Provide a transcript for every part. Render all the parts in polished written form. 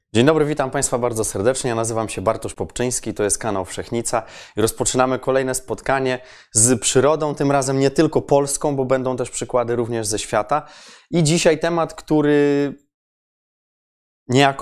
Dzień dobry, witam Państwa bardzo serdecznie. Ja nazywam się Bartosz Popczyński, to jest kanał Wszechnica i rozpoczynamy kolejne spotkanie z przyrodą, tym razem nie tylko polską, bo będą też przykłady również ze świata. I dzisiaj temat, który niejako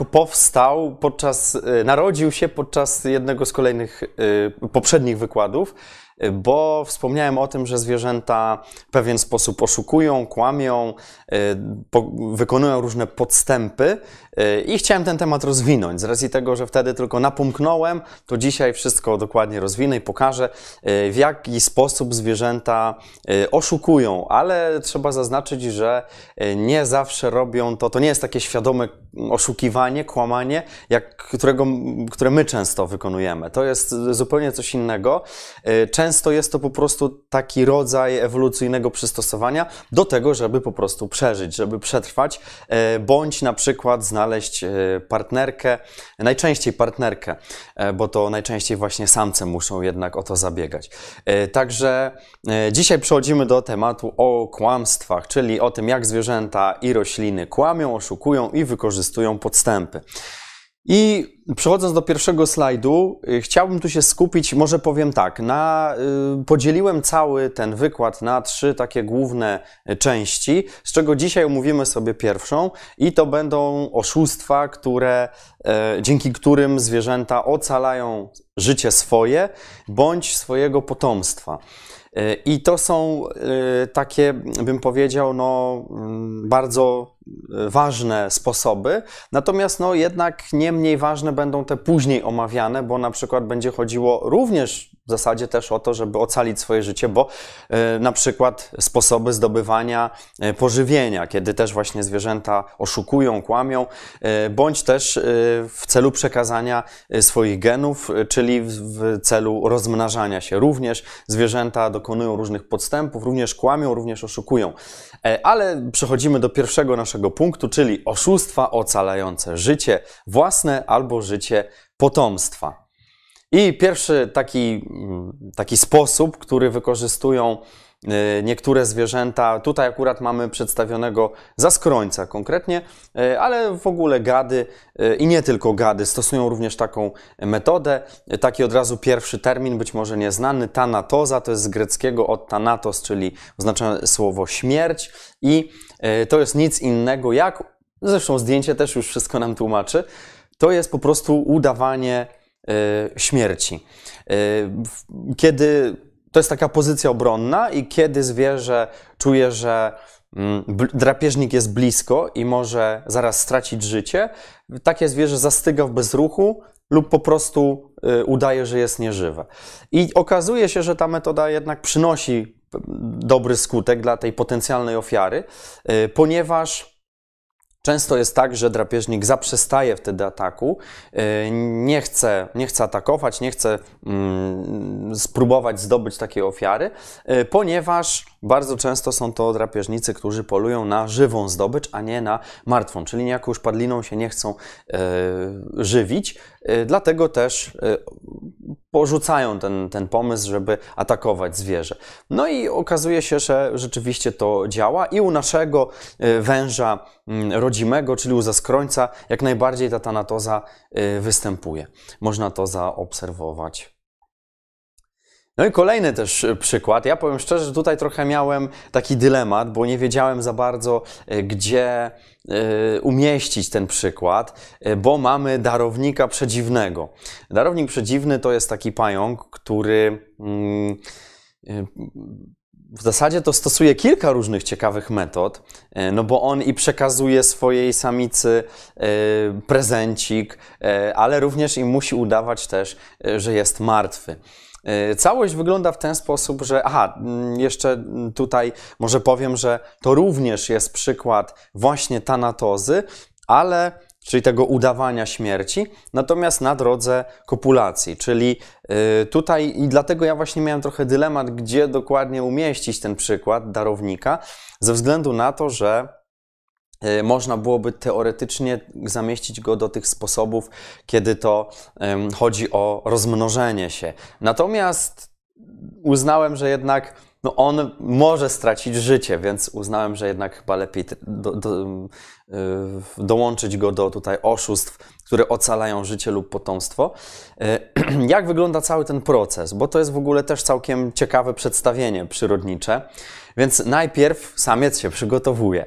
narodził się podczas jednego z kolejnych poprzednich wykładów, bo wspomniałem o tym, że zwierzęta w pewien sposób oszukują, kłamią, wykonują różne podstępy i chciałem ten temat rozwinąć. Z racji tego, że wtedy tylko napomknąłem, to dzisiaj wszystko dokładnie rozwinę i pokażę, w jaki sposób zwierzęta oszukują, ale trzeba zaznaczyć, że nie zawsze robią to nie jest takie świadome oszukiwanie, kłamanie, które my często wykonujemy. To jest zupełnie coś innego. Często jest to po prostu taki rodzaj ewolucyjnego przystosowania do tego, żeby po prostu przeżyć, żeby przetrwać, bądź na przykład znaleźć partnerkę, najczęściej partnerkę, bo to najczęściej właśnie samce muszą jednak o to zabiegać. Także dzisiaj przechodzimy do tematu o kłamstwach, czyli o tym, jak zwierzęta i rośliny kłamią, oszukują i wykorzystują podstępy. I przechodząc do pierwszego slajdu, chciałbym tu się skupić, może powiem tak, podzieliłem cały ten wykład na 3 takie główne części, z czego dzisiaj omówimy sobie pierwszą i to będą oszustwa, dzięki którym zwierzęta ocalają życie swoje bądź swojego potomstwa. I to są takie, bym powiedział, bardzo ważne sposoby, natomiast jednak nie mniej ważne będą te później omawiane, bo na przykład będzie chodziło również w zasadzie też o to, żeby ocalić swoje życie, bo na przykład sposoby zdobywania pożywienia, kiedy też właśnie zwierzęta oszukują, kłamią, bądź też w celu przekazania swoich genów, czyli w celu rozmnażania się. Również zwierzęta dokonują różnych podstępów, również kłamią, również oszukują. Ale przechodzimy do pierwszego naszego punktu, czyli oszustwa ocalające życie własne albo życie potomstwa. I pierwszy taki sposób, który wykorzystują niektóre zwierzęta, tutaj akurat mamy przedstawionego zaskrońca konkretnie, ale w ogóle gady i nie tylko gady stosują również taką metodę. Taki od razu pierwszy termin, być może nieznany, thanatoza, to jest z greckiego od thanatos, czyli oznacza słowo śmierć i to jest nic innego jak, zresztą zdjęcie też już wszystko nam tłumaczy, to jest po prostu udawanie śmierci. To jest taka pozycja obronna i kiedy zwierzę czuje, że drapieżnik jest blisko i może zaraz stracić życie, takie zwierzę zastyga w bezruchu lub po prostu udaje, że jest nieżywe. I okazuje się, że ta metoda jednak przynosi dobry skutek dla tej potencjalnej ofiary, ponieważ często jest tak, że drapieżnik zaprzestaje wtedy ataku, nie chce atakować, nie chce spróbować zdobyć takiej ofiary, ponieważ bardzo często są to drapieżnicy, którzy polują na żywą zdobycz, a nie na martwą, czyli niejako już padliną się nie chcą żywić, dlatego też porzucają ten pomysł, żeby atakować zwierzę. No i okazuje się, że rzeczywiście to działa i u naszego węża rodzimego, czyli u zaskrońca, jak najbardziej ta thanatoza występuje. Można to zaobserwować. No i kolejny też przykład. Ja powiem szczerze, że tutaj trochę miałem taki dylemat, bo nie wiedziałem za bardzo, gdzie umieścić ten przykład, bo mamy darownika przedziwnego. Darownik przedziwny to jest taki pająk, który w zasadzie to stosuje kilka różnych ciekawych metod, no bo on i przekazuje swojej samicy prezencik, ale również i musi udawać też, że jest martwy. Całość wygląda w ten sposób, że jeszcze tutaj może powiem, że to również jest przykład właśnie thanatozy, czyli tego udawania śmierci, natomiast na drodze kopulacji, czyli tutaj i dlatego ja właśnie miałem trochę dylemat, gdzie dokładnie umieścić ten przykład darownika, ze względu na to, że można byłoby teoretycznie zamieścić go do tych sposobów, kiedy to chodzi o rozmnożenie się. Natomiast uznałem, że jednak no on może stracić życie, więc uznałem, że jednak chyba lepiej dołączyć go do tutaj oszustw, które ocalają życie lub potomstwo. Jak wygląda cały ten proces? Bo to jest w ogóle też całkiem ciekawe przedstawienie przyrodnicze. Więc najpierw samiec się przygotowuje.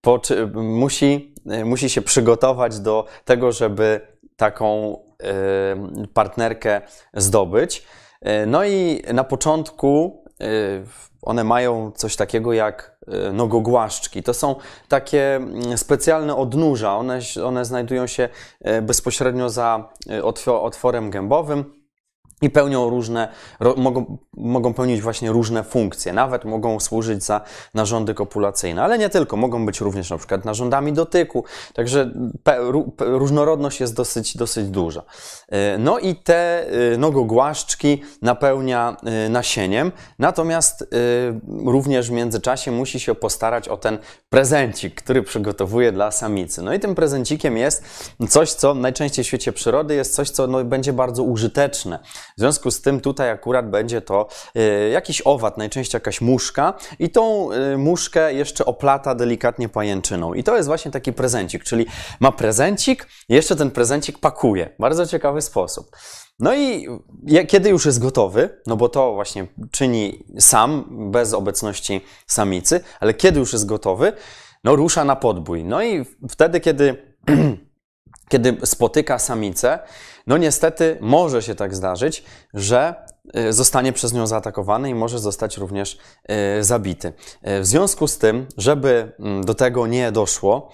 Musi się przygotować do tego, żeby taką partnerkę zdobyć. No i na początku one mają coś takiego jak nogogłaszczki. To są takie specjalne odnóża. One znajdują się bezpośrednio za otworem gębowym i pełnią mogą pełnić właśnie różne funkcje. Nawet mogą służyć za narządy kopulacyjne, ale nie tylko. Mogą być również na przykład narządami dotyku. Także różnorodność jest dosyć duża. No i te nogogłaszczki napełnia nasieniem, natomiast również w międzyczasie musi się postarać o ten prezencik, który przygotowuje dla samicy. No i tym prezencikiem jest coś, co najczęściej w świecie przyrody jest coś, co będzie bardzo użyteczne. W związku z tym tutaj akurat będzie to jakiś owad, najczęściej jakaś muszka i tą muszkę jeszcze oplata delikatnie pajęczyną. I to jest właśnie taki prezencik, czyli ma prezencik i jeszcze ten prezencik pakuje. Bardzo ciekawy sposób. No i kiedy już jest gotowy, no bo to właśnie czyni sam, bez obecności samicy, ale kiedy już jest gotowy, no rusza na podbój. No i wtedy, kiedy spotyka samicę, no niestety może się tak zdarzyć, że zostanie przez nią zaatakowany i może zostać również zabity. W związku z tym, żeby do tego nie doszło,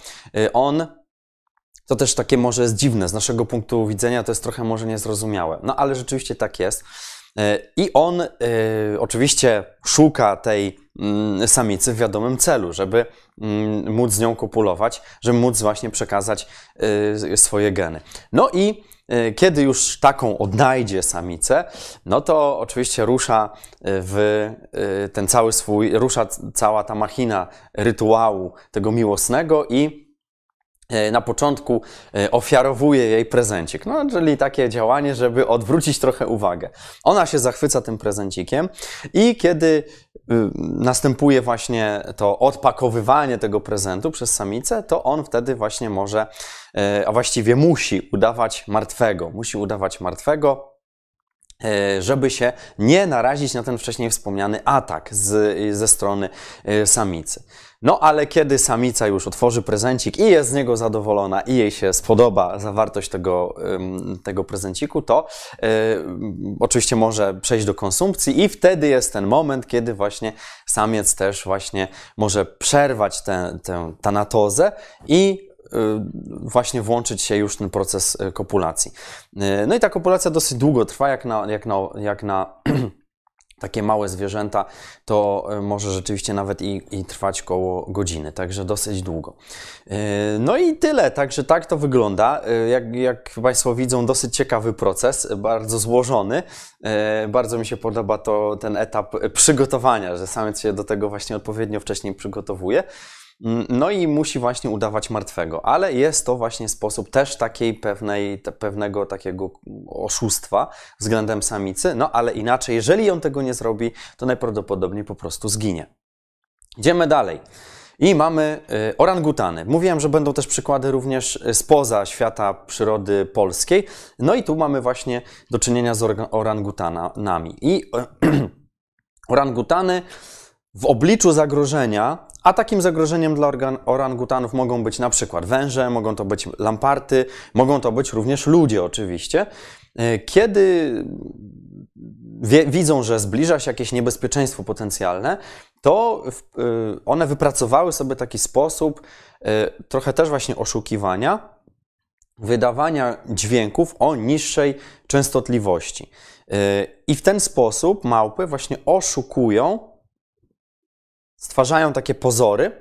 to też takie może jest dziwne, z naszego punktu widzenia to jest trochę może niezrozumiałe, no ale rzeczywiście tak jest. I on oczywiście szuka tej samicy w wiadomym celu, żeby móc z nią kopulować, żeby móc właśnie przekazać swoje geny. No i kiedy już taką odnajdzie samicę, no to oczywiście rusza rusza cała ta machina rytuału tego miłosnego i na początku ofiarowuje jej prezencik. No, czyli takie działanie, żeby odwrócić trochę uwagę. Ona się zachwyca tym prezencikiem i kiedy następuje właśnie to odpakowywanie tego prezentu przez samicę, to on wtedy właśnie może, a właściwie musi udawać martwego. Musi udawać martwego, żeby się nie narazić na ten wcześniej wspomniany atak ze strony samicy. No ale kiedy samica już otworzy prezencik i jest z niego zadowolona i jej się spodoba zawartość tego prezenciku, to oczywiście może przejść do konsumpcji i wtedy jest ten moment, kiedy właśnie samiec też właśnie może przerwać tę tanatozę i właśnie włączyć się już w ten proces kopulacji. No i ta kopulacja dosyć długo trwa, jak na takie małe zwierzęta, to może rzeczywiście nawet i trwać koło godziny, także dosyć długo. No i tyle, także tak to wygląda. Jak Państwo widzą, dosyć ciekawy proces, bardzo złożony. Bardzo mi się podoba ten etap przygotowania, że samiec się do tego właśnie odpowiednio wcześniej przygotowuje. No i musi właśnie udawać martwego, ale jest to właśnie sposób też pewnego takiego oszustwa względem samicy, no ale inaczej, jeżeli on tego nie zrobi, to najprawdopodobniej po prostu zginie. Idziemy dalej. I mamy orangutany. Mówiłem, że będą też przykłady również spoza świata przyrody polskiej. No i tu mamy właśnie do czynienia z orangutanami. I orangutany w obliczu zagrożenia, a takim zagrożeniem dla orangutanów mogą być na przykład węże, mogą to być lamparty, mogą to być również ludzie oczywiście. Kiedy widzą, że zbliża się jakieś niebezpieczeństwo potencjalne, to one wypracowały sobie taki sposób trochę też właśnie oszukiwania, wydawania dźwięków o niższej częstotliwości. I w ten sposób małpy właśnie oszukują, stwarzają takie pozory,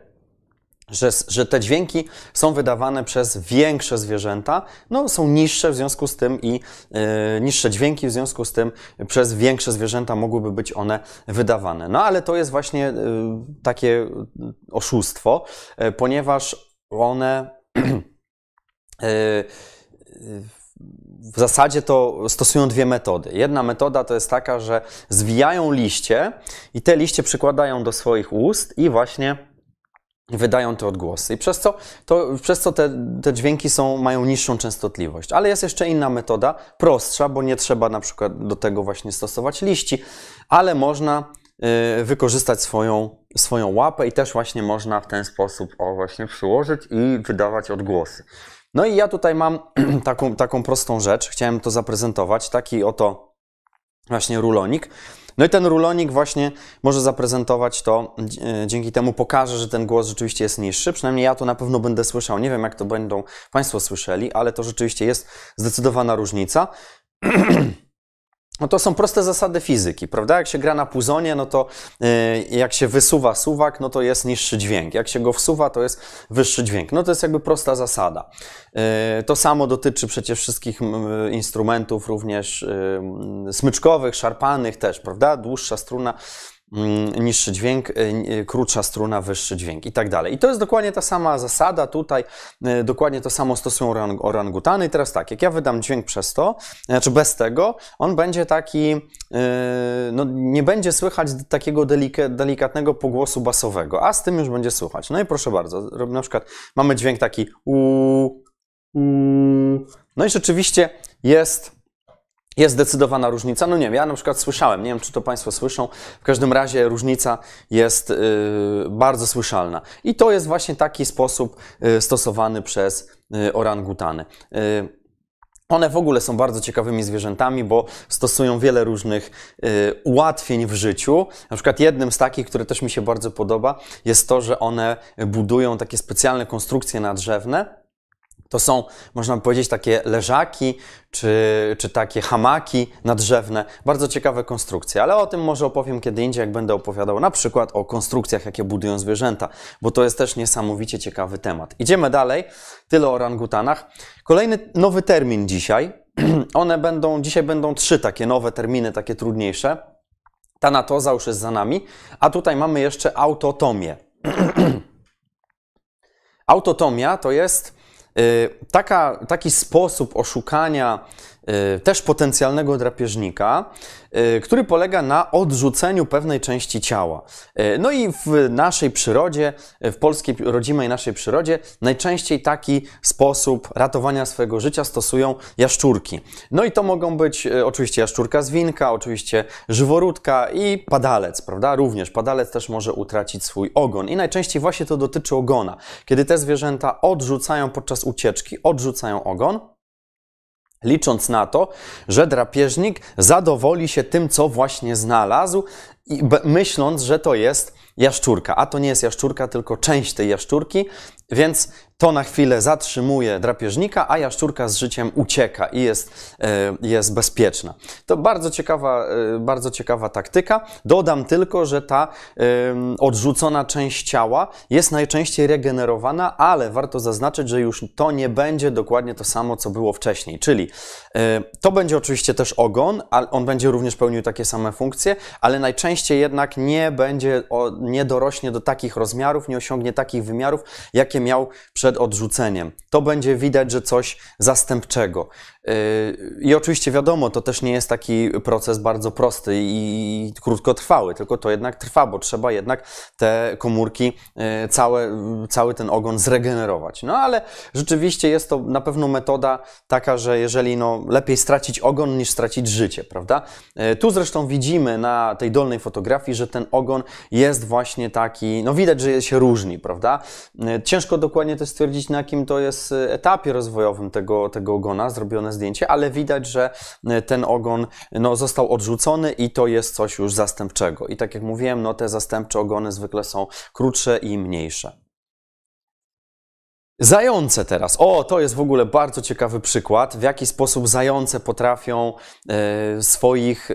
że te dźwięki są wydawane przez większe zwierzęta, no są niższe w związku z tym i niższe dźwięki w związku z tym przez większe zwierzęta mogłyby być one wydawane. No ale to jest właśnie takie oszustwo, ponieważ one w zasadzie to stosują dwie metody. Jedna metoda to jest taka, że zwijają liście i te liście przykładają do swoich ust i właśnie wydają te odgłosy. I przez co te dźwięki mają niższą częstotliwość. Ale jest jeszcze inna metoda, prostsza, bo nie trzeba na przykład do tego właśnie stosować liści, ale można wykorzystać swoją łapę i też właśnie można w ten sposób właśnie przyłożyć i wydawać odgłosy. No i ja tutaj mam taką prostą rzecz, chciałem to zaprezentować, taki oto właśnie rulonik. No i ten rulonik właśnie może zaprezentować to, dzięki temu pokaże, że ten głos rzeczywiście jest niższy, przynajmniej ja to na pewno będę słyszał, nie wiem jak to będą Państwo słyszeli, ale to rzeczywiście jest zdecydowana różnica. No to są proste zasady fizyki, prawda? Jak się gra na puzonie, no to jak się wysuwa suwak, no to jest niższy dźwięk. Jak się go wsuwa, to jest wyższy dźwięk. No to jest jakby prosta zasada. To samo dotyczy przecież wszystkich instrumentów, również smyczkowych, szarpanych też, prawda? Dłuższa struna, niższy dźwięk, krótsza struna, wyższy dźwięk i tak dalej. I to jest dokładnie ta sama zasada tutaj, dokładnie to samo stosują orangutany. I teraz tak, jak ja wydam dźwięk przez to, znaczy bez tego, on będzie taki, no nie będzie słychać takiego delikatnego pogłosu basowego, a z tym już będzie słychać. No i proszę bardzo, na przykład mamy dźwięk taki no i rzeczywiście jest zdecydowana różnica. No nie wiem, ja na przykład słyszałem, nie wiem czy to Państwo słyszą, w każdym razie różnica jest bardzo słyszalna. I to jest właśnie taki sposób stosowany przez orangutany. One w ogóle są bardzo ciekawymi zwierzętami, bo stosują wiele różnych ułatwień w życiu. Na przykład jednym z takich, które też mi się bardzo podoba, jest to, że one budują takie specjalne konstrukcje nadrzewne. To są, można powiedzieć, takie leżaki czy takie hamaki nadrzewne. Bardzo ciekawe konstrukcje, ale o tym może opowiem kiedy indziej, jak będę opowiadał na przykład o konstrukcjach, jakie budują zwierzęta, bo to jest też niesamowicie ciekawy temat. Idziemy dalej. Tyle o orangutanach. Kolejny nowy termin dzisiaj. Dzisiaj będą 3 takie nowe terminy, takie trudniejsze. Tanatoza już jest za nami, a tutaj mamy jeszcze autotomię. Autotomia to jest taki sposób oszukania też potencjalnego drapieżnika, który polega na odrzuceniu pewnej części ciała. No i w naszej przyrodzie, w polskiej rodzimej naszej przyrodzie, najczęściej taki sposób ratowania swojego życia stosują jaszczurki. No i to mogą być oczywiście jaszczurka zwinka, oczywiście żyworódka i padalec, prawda? Również padalec też może utracić swój ogon i najczęściej właśnie to dotyczy ogona. Kiedy te zwierzęta odrzucają podczas ucieczki, odrzucają ogon, licząc na to, że drapieżnik zadowoli się tym, co właśnie znalazł, i myśląc, że to jest jaszczurka. A to nie jest jaszczurka, tylko część tej jaszczurki, więc to na chwilę zatrzymuje drapieżnika, a jaszczurka z życiem ucieka i jest bezpieczna. To bardzo ciekawa taktyka. Dodam tylko, że ta odrzucona część ciała jest najczęściej regenerowana, ale warto zaznaczyć, że już to nie będzie dokładnie to samo, co było wcześniej. Czyli to będzie oczywiście też ogon, on będzie również pełnił takie same funkcje, ale najczęściej jednak nie dorośnie do takich rozmiarów, nie osiągnie takich wymiarów, jakie miał przed odrzuceniem. To będzie widać, że coś zastępczego. I oczywiście wiadomo, to też nie jest taki proces bardzo prosty i krótkotrwały, tylko to jednak trwa, bo trzeba jednak te komórki, cały ten ogon zregenerować. No ale rzeczywiście jest to na pewno metoda taka, że jeżeli lepiej stracić ogon niż stracić życie, prawda? Tu zresztą widzimy na tej dolnej fotografii, że ten ogon jest właśnie taki, widać, że się różni, prawda? Ciężko dokładnie to stwierdzić, na jakim to jest etapie rozwojowym tego ogona, zrobione zdjęcie, ale widać, że ten ogon został odrzucony i to jest coś już zastępczego. I tak jak mówiłem, te zastępcze ogony zwykle są krótsze i mniejsze. Zające teraz. To jest w ogóle bardzo ciekawy przykład, w jaki sposób zające potrafią swoich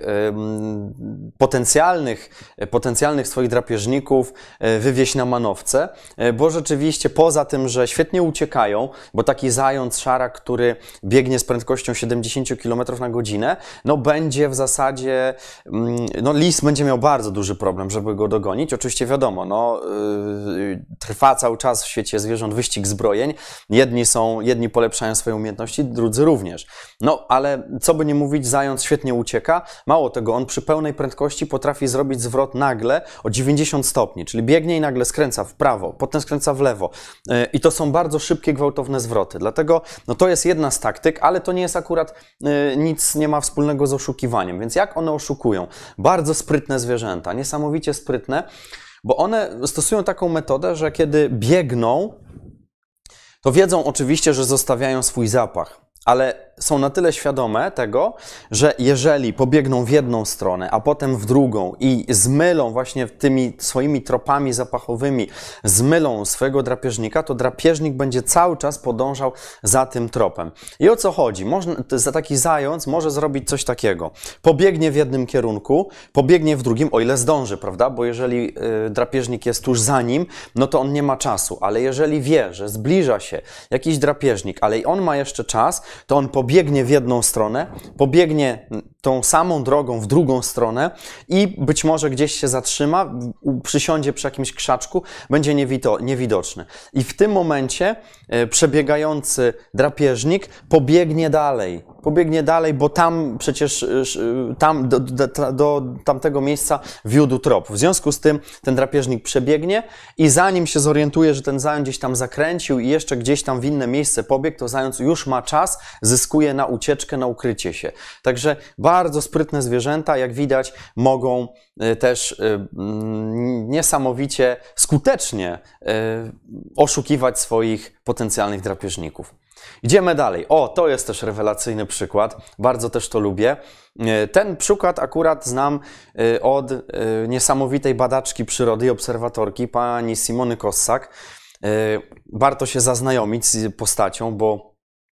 potencjalnych swoich drapieżników wywieźć na manowce, bo rzeczywiście poza tym, że świetnie uciekają, bo taki zając szarak, który biegnie z prędkością 70 km na godzinę, będzie w zasadzie, lis będzie miał bardzo duży problem, żeby go dogonić. Oczywiście wiadomo, trwa cały czas w świecie zwierząt wyścig zbrojeń, uzbrojeń. Jedni polepszają swoje umiejętności, drudzy również. No, ale co by nie mówić, zając świetnie ucieka. Mało tego, on przy pełnej prędkości potrafi zrobić zwrot nagle o 90 stopni, czyli biegnie i nagle skręca w prawo, potem skręca w lewo. I to są bardzo szybkie, gwałtowne zwroty. Dlatego no, to jest jedna z taktyk, ale to nie jest akurat, nic nie ma wspólnego z oszukiwaniem. Więc jak one oszukują? Bardzo sprytne zwierzęta, niesamowicie sprytne, bo one stosują taką metodę, że kiedy biegną, to wiedzą oczywiście, że zostawiają swój zapach, ale są na tyle świadome tego, że jeżeli pobiegną w jedną stronę, a potem w drugą i zmylą właśnie tymi swoimi tropami zapachowymi, zmylą swojego drapieżnika, to drapieżnik będzie cały czas podążał za tym tropem. I o co chodzi? Taki zając może zrobić coś takiego. Pobiegnie w jednym kierunku, pobiegnie w drugim, o ile zdąży, prawda? Bo jeżeli drapieżnik jest tuż za nim, no to on nie ma czasu. Ale jeżeli wie, że zbliża się jakiś drapieżnik, ale i on ma jeszcze czas, to on pobiegnie w jedną stronę, pobiegnie tą samą drogą w drugą stronę i być może gdzieś się zatrzyma, przysiądzie przy jakimś krzaczku, będzie niewidoczny. I w tym momencie przebiegający drapieżnik pobiegnie dalej, bo tam przecież do tamtego miejsca wiódł trop. W związku z tym ten drapieżnik przebiegnie i zanim się zorientuje, że ten zając gdzieś tam zakręcił i jeszcze gdzieś tam w inne miejsce pobiegł, to zając już ma czas, zyskuje na ucieczkę, na ukrycie się. Także bardzo sprytne zwierzęta, jak widać, mogą też niesamowicie skutecznie oszukiwać swoich potencjalnych drapieżników. Idziemy dalej. O, to jest też rewelacyjny przykład. Bardzo też to lubię. Ten przykład akurat znam od niesamowitej badaczki przyrody i obserwatorki, pani Simony Kossak. Warto się zaznajomić z postacią, bo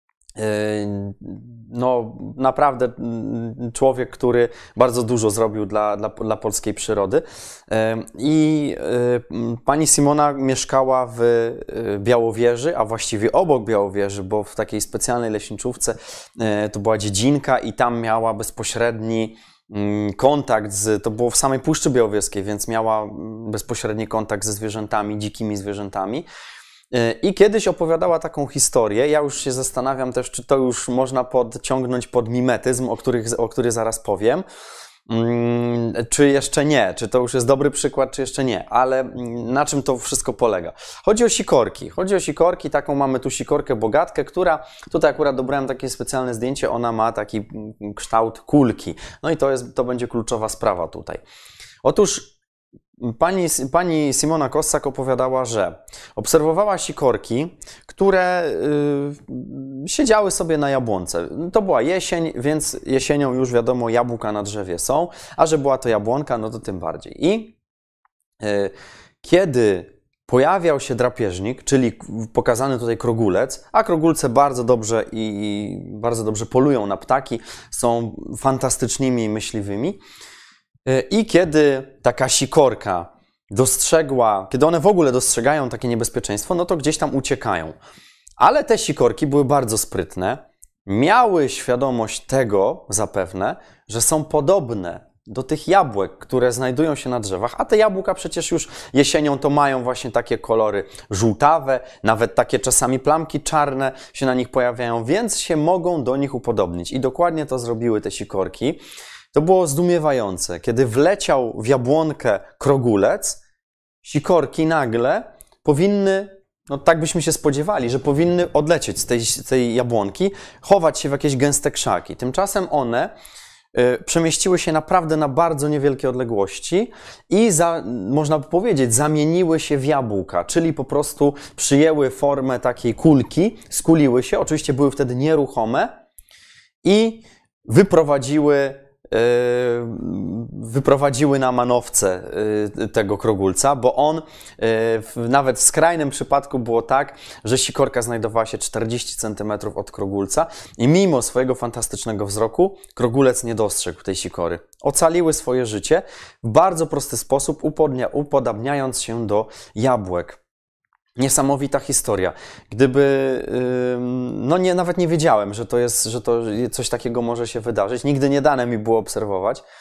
no, naprawdę człowiek, który bardzo dużo zrobił dla polskiej przyrody. I pani Simona mieszkała w Białowieży, a właściwie obok Białowieży, bo w takiej specjalnej leśniczówce to była dziedzinka i tam miała bezpośredni kontakt to było w samej Puszczy Białowieskiej, więc miała bezpośredni kontakt ze zwierzętami, dzikimi zwierzętami. I kiedyś opowiadała taką historię, ja już się zastanawiam też, czy to już można podciągnąć pod mimetyzm, o który zaraz powiem, czy jeszcze nie, czy to już jest dobry przykład, czy jeszcze nie, ale na czym to wszystko polega? Chodzi o sikorki, taką mamy tu sikorkę bogatkę, która, tutaj akurat dobrałem takie specjalne zdjęcie, ona ma taki kształt kulki, no i to będzie kluczowa sprawa tutaj. Otóż Pani Simona Kossak opowiadała, że obserwowała sikorki, które siedziały sobie na jabłonce. To była jesień, więc jesienią już wiadomo, jabłka na drzewie są, a że była to jabłonka, no to tym bardziej. I kiedy pojawiał się drapieżnik, czyli pokazany tutaj krogulec, a krogulce bardzo dobrze polują na ptaki, są fantastycznymi myśliwymi. I kiedy taka sikorka dostrzegła, kiedy one w ogóle dostrzegają takie niebezpieczeństwo, no to gdzieś tam uciekają. Ale te sikorki były bardzo sprytne, miały świadomość tego zapewne, że są podobne do tych jabłek, które znajdują się na drzewach, a te jabłka przecież już jesienią to mają właśnie takie kolory żółtawe, nawet takie czasami plamki czarne się na nich pojawiają, więc się mogą do nich upodobnić. I dokładnie to zrobiły te sikorki. To było zdumiewające. Kiedy wleciał w jabłonkę krogulec, sikorki nagle powinny, no tak byśmy się spodziewali, że powinny odlecieć z tej jabłonki, chować się w jakieś gęste krzaki. Tymczasem one przemieściły się naprawdę na bardzo niewielkie odległości i można by powiedzieć, zamieniły się w jabłka, czyli po prostu przyjęły formę takiej kulki, skuliły się, oczywiście były wtedy nieruchome i wyprowadziły na manowce tego krogulca, bo on nawet w skrajnym przypadku było tak, że sikorka znajdowała się 40 cm od krogulca i mimo swojego fantastycznego wzroku krogulec nie dostrzegł tej sikory. Ocaliły swoje życie w bardzo prosty sposób, upodabniając się do jabłek. Niesamowita historia. Nawet nie wiedziałem, że to coś takiego może się wydarzyć. Nigdy nie dane mi było obserwować.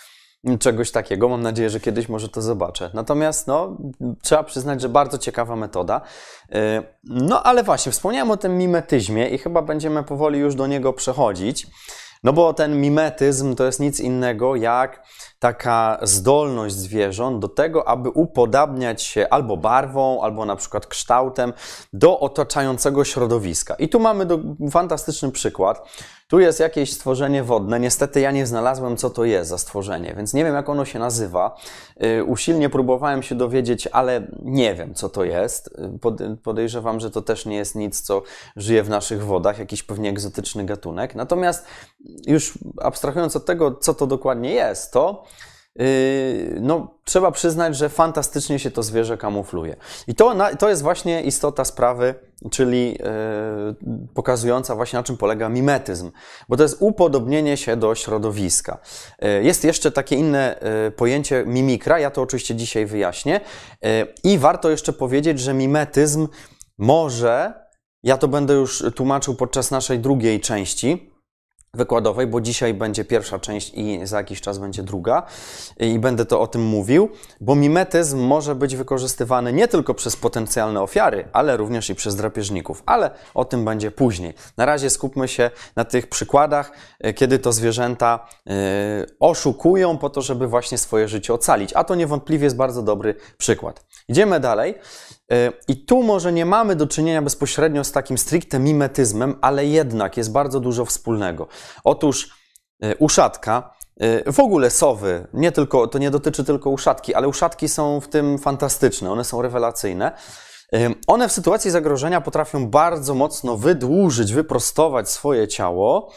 czegoś takiego. Mam nadzieję, że kiedyś może to zobaczę. Natomiast no, trzeba przyznać, że bardzo ciekawa metoda. No ale właśnie, wspomniałem o tym mimetyzmie i chyba będziemy powoli już do niego przechodzić. No bo ten mimetyzm to jest nic innego jak taka zdolność zwierząt do tego, aby upodabniać się albo barwą, albo na przykład kształtem do otaczającego środowiska. I tu mamy fantastyczny przykład. Tu jest jakieś stworzenie wodne. Niestety ja nie znalazłem, co to jest za stworzenie, więc nie wiem, jak ono się nazywa. Usilnie próbowałem się dowiedzieć, ale nie wiem, co to jest. Podejrzewam, że to też nie jest nic, co żyje w naszych wodach, jakiś pewnie egzotyczny gatunek. Natomiast już abstrahując od tego, co to dokładnie jest, to no, trzeba przyznać, że fantastycznie się to zwierzę kamufluje. I to jest właśnie istota sprawy, czyli pokazująca właśnie, na czym polega mimetyzm, bo to jest upodobnienie się do środowiska. Jest jeszcze takie inne pojęcie mimikra, ja to oczywiście dzisiaj wyjaśnię i warto jeszcze powiedzieć, że mimetyzm może, ja to będę już tłumaczył podczas naszej drugiej części wykładowej, bo dzisiaj będzie pierwsza część i za jakiś czas będzie druga i będę to o tym mówił, bo mimetyzm może być wykorzystywany nie tylko przez potencjalne ofiary, ale również i przez drapieżników, ale o tym będzie później. Na razie skupmy się na tych przykładach, kiedy to zwierzęta oszukują po to, żeby właśnie swoje życie ocalić, a to niewątpliwie jest bardzo dobry przykład. Idziemy dalej. I tu może nie mamy do czynienia bezpośrednio z takim stricte mimetyzmem, ale jednak jest bardzo dużo wspólnego. Otóż uszatka, w ogóle sowy, to nie dotyczy tylko uszatki, ale uszatki są w tym fantastyczne, one są rewelacyjne. One w sytuacji zagrożenia potrafią bardzo mocno wydłużyć, wyprostować swoje ciało.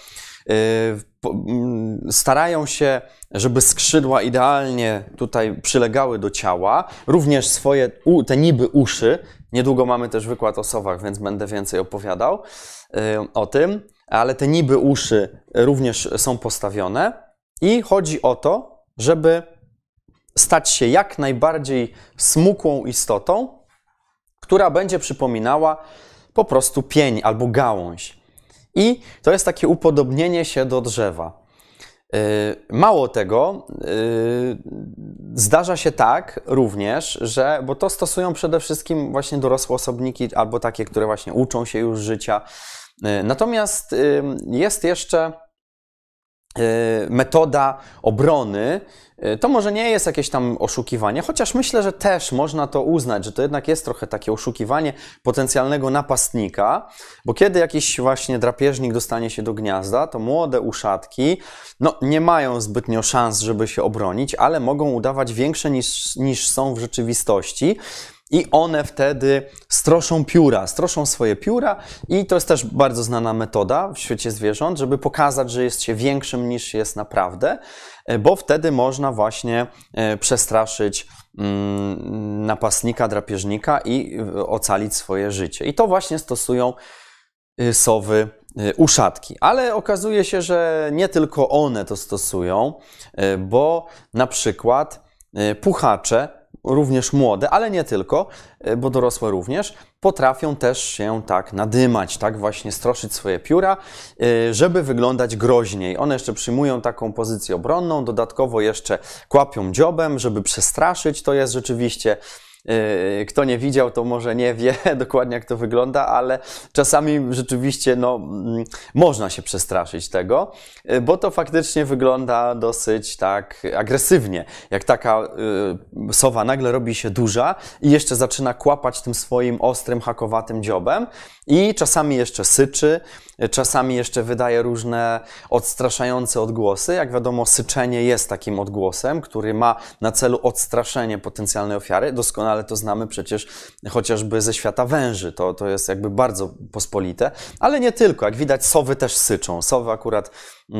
Starają się, żeby skrzydła idealnie tutaj przylegały do ciała, również swoje te niby uszy. Niedługo mamy też wykład o sowach, więc będę więcej opowiadał o tym, ale te niby uszy również są postawione i chodzi o to, żeby stać się jak najbardziej smukłą istotą, która będzie przypominała po prostu pień albo gałąź. I to jest takie upodobnienie się do drzewa. Mało tego, zdarza się tak również, że, bo to stosują przede wszystkim właśnie dorosłe osobniki albo takie, które właśnie uczą się już życia. Natomiast jest jeszcze metoda obrony. To może nie jest jakieś tam oszukiwanie, chociaż myślę, że też można to uznać, że to jednak jest trochę takie oszukiwanie potencjalnego napastnika, bo kiedy jakiś właśnie drapieżnik dostanie się do gniazda, to młode uszatki no, nie mają zbytnio szans, żeby się obronić, ale mogą udawać większe niż są w rzeczywistości. I one wtedy stroszą swoje pióra i to jest też bardzo znana metoda w świecie zwierząt, żeby pokazać, że jest się większym niż jest naprawdę, bo wtedy można właśnie przestraszyć napastnika, drapieżnika i ocalić swoje życie. I to właśnie stosują sowy uszatki. Ale okazuje się, że nie tylko one to stosują, bo na przykład puchacze, również młode, ale nie tylko, bo dorosłe również, potrafią też się tak nadymać, tak właśnie stroszyć swoje pióra, żeby wyglądać groźniej. One jeszcze przyjmują taką pozycję obronną, dodatkowo jeszcze kłapią dziobem, żeby przestraszyć. To jest rzeczywiście, kto nie widział, to może nie wie dokładnie, jak to wygląda, ale czasami rzeczywiście no, można się przestraszyć tego, bo to faktycznie wygląda dosyć tak agresywnie. Jak taka sowa nagle robi się duża i jeszcze zaczyna kłapać tym swoim ostrym, hakowatym dziobem i czasami jeszcze syczy, czasami jeszcze wydaje różne odstraszające odgłosy. Jak wiadomo, syczenie jest takim odgłosem, który ma na celu odstraszenie potencjalnej ofiary. Doskonale to znamy przecież chociażby ze świata węży. To jest jakby bardzo pospolite. Ale nie tylko. Jak widać, sowy też syczą. Sowy akurat...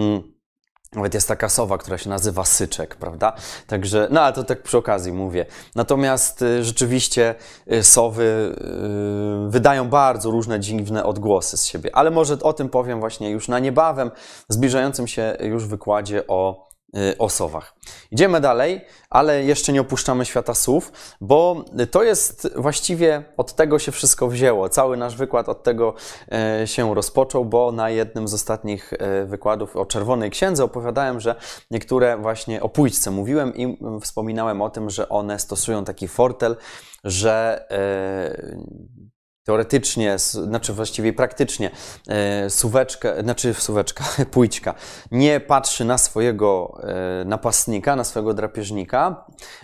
Nawet jest taka sowa, która się nazywa syczek, prawda? Także, no ale to tak przy okazji mówię. Natomiast rzeczywiście sowy wydają bardzo różne dziwne odgłosy z siebie. Ale może o tym powiem właśnie już na niebawem, w zbliżającym się już wykładzie o o sowach. Idziemy dalej, ale jeszcze nie opuszczamy świata sów, bo to jest właściwie, od tego się wszystko wzięło. Cały nasz wykład od tego się rozpoczął, bo na jednym z ostatnich wykładów o Czerwonej Księdze opowiadałem, że niektóre właśnie o pójczce mówiłem i wspominałem o tym, że one stosują taki fortel, że teoretycznie, znaczy właściwie praktycznie pójczka nie patrzy na swojego napastnika, na swojego drapieżnika,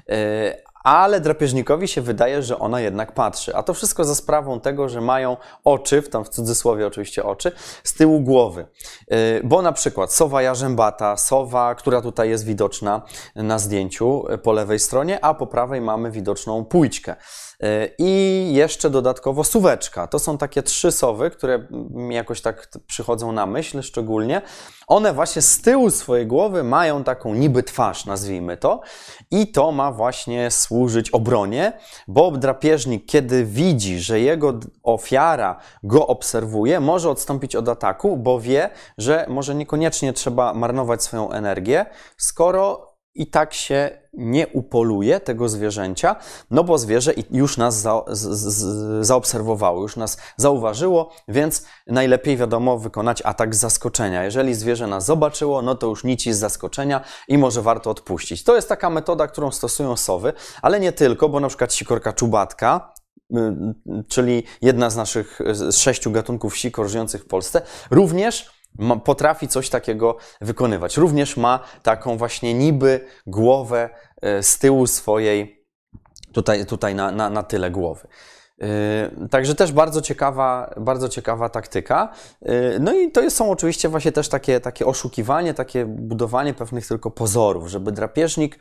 ale drapieżnikowi się wydaje, że ona jednak patrzy. A to wszystko za sprawą tego, że mają oczy, tam w cudzysłowie oczywiście oczy, z tyłu głowy. Bo na przykład sowa jarzębata, sowa, która tutaj jest widoczna na zdjęciu po lewej stronie, a po prawej mamy widoczną pójczkę. I jeszcze dodatkowo suweczka. To są takie 3 sowy, które mi jakoś tak przychodzą na myśl szczególnie. One właśnie z tyłu swojej głowy mają taką niby twarz, nazwijmy to. I to ma właśnie służyć obronie, bo drapieżnik, kiedy widzi, że jego ofiara go obserwuje, może odstąpić od ataku, bo wie, że może niekoniecznie trzeba marnować swoją energię, skoro i tak się nie upoluje tego zwierzęcia, no bo zwierzę już nas zaobserwowało, już nas zauważyło, więc najlepiej wiadomo wykonać atak z zaskoczenia. Jeżeli zwierzę nas zobaczyło, no to już nici z zaskoczenia i może warto odpuścić. To jest taka metoda, którą stosują sowy, ale nie tylko, bo na przykład sikorka czubatka, czyli jedna z naszych 6 gatunków sikor żyjących w Polsce, również potrafi coś takiego wykonywać. Również ma taką właśnie niby głowę z tyłu swojej, tutaj na tyle głowy. Także też bardzo ciekawa taktyka. No i to są oczywiście właśnie też takie oszukiwanie, takie budowanie pewnych tylko pozorów, żeby drapieżnik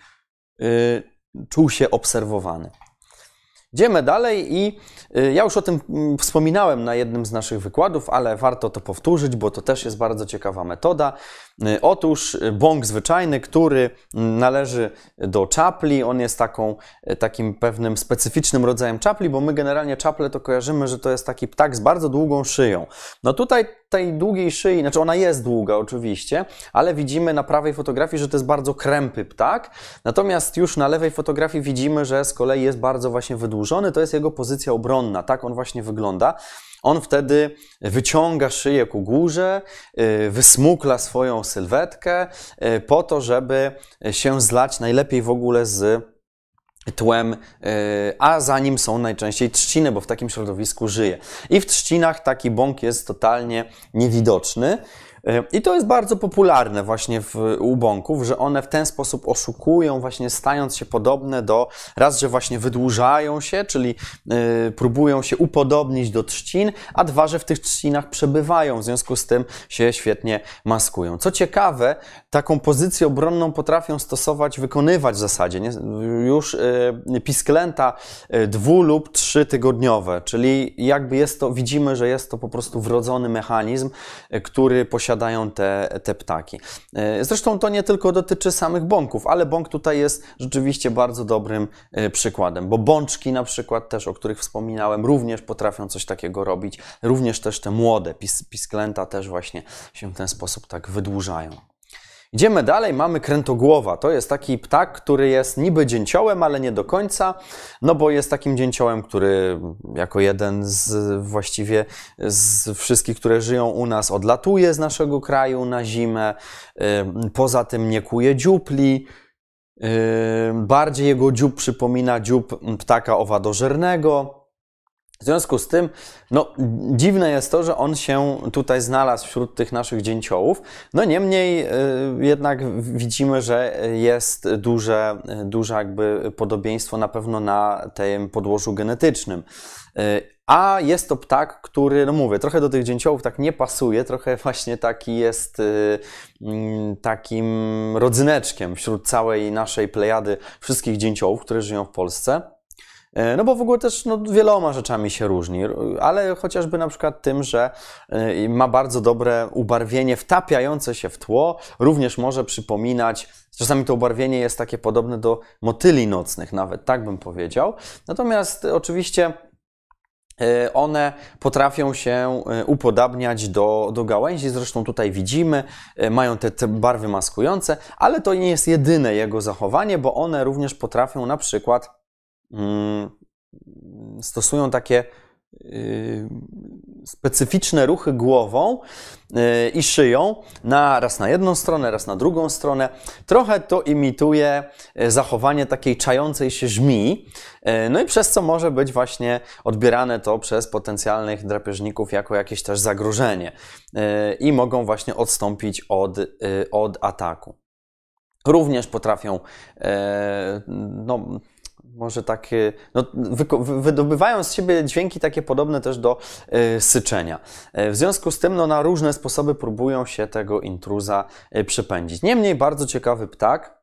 czuł się obserwowany. Idziemy dalej i ja już o tym wspominałem na jednym z naszych wykładów, ale warto to powtórzyć, bo to też jest bardzo ciekawa metoda. Otóż bąk zwyczajny, który należy do czapli, on jest takim pewnym specyficznym rodzajem czapli, bo my generalnie czaple to kojarzymy, że to jest taki ptak z bardzo długą szyją. No tutaj tej długiej szyi, znaczy ona jest długa oczywiście, ale widzimy na prawej fotografii, że to jest bardzo krępy ptak, natomiast już na lewej fotografii widzimy, że z kolei jest bardzo właśnie wydłużony, to jest jego pozycja obronna, tak on właśnie wygląda. On wtedy wyciąga szyję ku górze, wysmukla swoją sylwetkę po to, żeby się zlać najlepiej w ogóle z tłem, a za nim są najczęściej trzciny, bo w takim środowisku żyje. I w trzcinach taki bąk jest totalnie niewidoczny. I to jest bardzo popularne właśnie u bąków, że one w ten sposób oszukują, właśnie stając się podobne do, raz, że właśnie wydłużają się, czyli próbują się upodobnić do trzcin, a dwa, że w tych trzcinach przebywają, w związku z tym się świetnie maskują. Co ciekawe, taką pozycję obronną potrafią wykonywać w zasadzie już pisklęta 2- lub 3-tygodniowe, czyli jakby widzimy, że jest to po prostu wrodzony mechanizm, który posiadają te ptaki. Zresztą to nie tylko dotyczy samych bąków, ale bąk tutaj jest rzeczywiście bardzo dobrym przykładem, bo bączki na przykład też, o których wspominałem, również potrafią coś takiego robić, również też te młode pisklęta też właśnie się w ten sposób tak wydłużają. Idziemy dalej, mamy krętogłowa. To jest taki ptak, który jest niby dzięciołem, ale nie do końca, no bo jest takim dzięciołem, który jako jeden właściwie z wszystkich, które żyją u nas, odlatuje z naszego kraju na zimę. Poza tym nie kuje dziupli. Bardziej jego dziób przypomina dziób ptaka owadożernego. W związku z tym, no, dziwne jest to, że on się tutaj znalazł wśród tych naszych dzięciołów. No niemniej jednak widzimy, że jest duże jakby podobieństwo na pewno na tym podłożu genetycznym. A jest to ptak, który, no mówię, trochę do tych dzięciołów tak nie pasuje, trochę właśnie taki jest takim rodzyneczkiem wśród całej naszej plejady wszystkich dzięciołów, które żyją w Polsce. No bo w ogóle też wieloma rzeczami się różni, ale chociażby na przykład tym, że ma bardzo dobre ubarwienie wtapiające się w tło, również może przypominać, czasami to ubarwienie jest takie podobne do motyli nocnych nawet, tak bym powiedział. Natomiast oczywiście one potrafią się upodabniać do gałęzi, zresztą tutaj widzimy, mają te barwy maskujące, ale to nie jest jedyne jego zachowanie, bo one również potrafią na przykład stosują takie specyficzne ruchy głową i szyją raz na jedną stronę, raz na drugą stronę. Trochę to imituje zachowanie takiej czającej się żmii, no i przez co może być właśnie odbierane to przez potencjalnych drapieżników jako jakieś też zagrożenie i mogą właśnie odstąpić od ataku. Również potrafią może takie, wydobywają z siebie dźwięki takie podobne też do syczenia. W związku z tym na różne sposoby próbują się tego intruza przepędzić. Niemniej bardzo ciekawy ptak.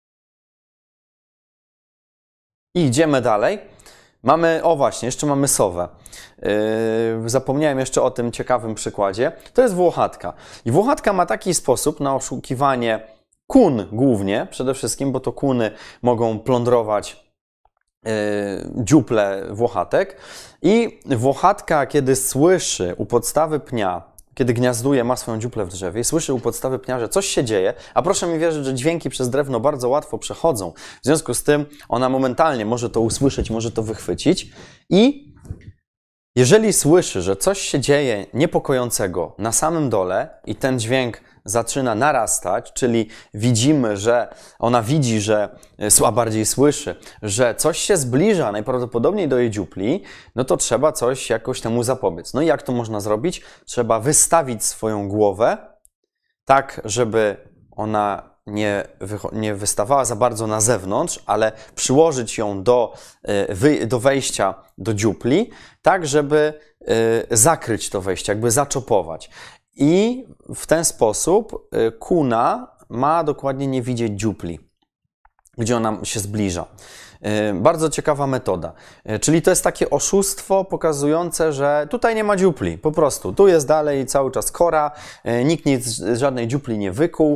I idziemy dalej. Jeszcze mamy sowę. Zapomniałem jeszcze o tym ciekawym przykładzie. To jest włochatka. I włochatka ma taki sposób na oszukiwanie kun głównie, przede wszystkim, bo to kuny mogą plądrować dziuple włochatek i włochatka, kiedy słyszy u podstawy pnia, kiedy gniazduje, ma swoją dziuplę w drzewie i słyszy u podstawy pnia, że coś się dzieje, a proszę mi wierzyć, że dźwięki przez drewno bardzo łatwo przechodzą. W związku z tym ona momentalnie może to usłyszeć, może to wychwycić i jeżeli słyszy, że coś się dzieje niepokojącego na samym dole i ten dźwięk zaczyna narastać, czyli widzimy, że ona widzi, a bardziej słyszy, że coś się zbliża najprawdopodobniej do jej dziupli, no to trzeba jakoś temu zapobiec. No i jak to można zrobić? Trzeba wystawić swoją głowę tak, żeby ona nie wystawała za bardzo na zewnątrz, ale przyłożyć ją do wejścia do dziupli, tak żeby zakryć to wejście, jakby zaczopować. I w ten sposób kuna ma dokładnie nie widzieć dziupli, gdzie ona się zbliża. Bardzo ciekawa metoda. Czyli to jest takie oszustwo pokazujące, że tutaj nie ma dziupli, po prostu. Tu jest dalej cały czas kora, nikt żadnej dziupli nie wykuł,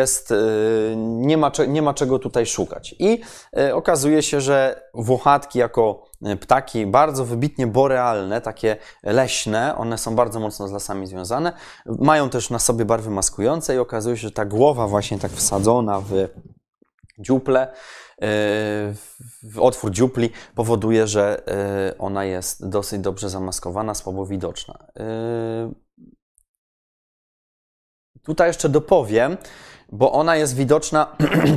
nie ma czego tutaj szukać. I okazuje się, że włochatki jako ptaki bardzo wybitnie borealne, takie leśne, one są bardzo mocno z lasami związane, mają też na sobie barwy maskujące i okazuje się, że ta głowa właśnie tak wsadzona w dziuplę, w otwór dziupli powoduje, że ona jest dosyć dobrze zamaskowana, słabo widoczna. Tutaj jeszcze dopowiem, bo ona jest widoczna,